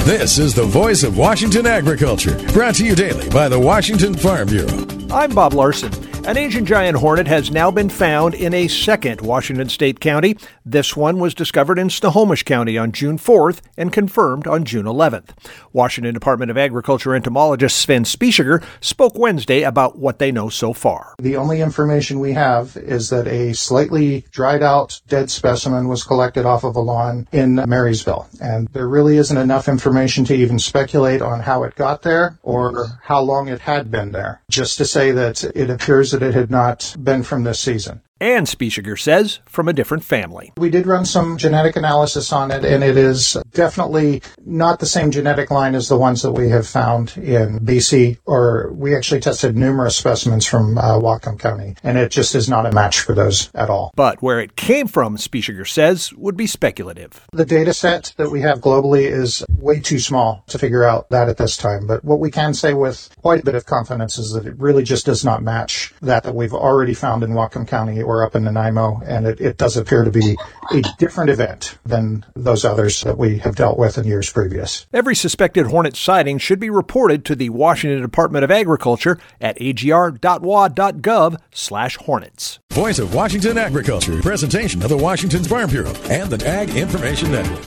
This is the voice of Washington agriculture, brought to you daily by the Washington Farm Bureau. I'm Bob Larson. An Asian giant hornet has now been found in a second Washington state county. This one was discovered in Snohomish County on June 4th and confirmed on June 11th. Washington Department of Agriculture entomologist Sven Spieschiger spoke Wednesday about what they know so far. The only information we have is that a slightly dried out dead specimen was collected off of a lawn in Marysville. And there really isn't enough information to even speculate on how it got there or how long it had been there. Just to say that it appears that it had not been from this season. And Spieschiger says from a different family. We did run some genetic analysis on it, and it is definitely not the same genetic line as the ones that we have found in BC, or we actually tested numerous specimens from Whatcom County, and it just is not a match for those at all. But where it came from, Spieschiger says, would be speculative. The data set that we have globally is way too small to figure out that at this time, but what we can say with quite a bit of confidence is that it really just does not match that we've already found in Whatcom County or up in Nanaimo, and it does appear to be a different event than those others that we have dealt with in years previous. Every suspected hornet sighting should be reported to the Washington Department of Agriculture at agr.wa.gov/hornets. Voice of Washington agriculture, presentation of the Washington Farm Bureau and the Ag Information Network.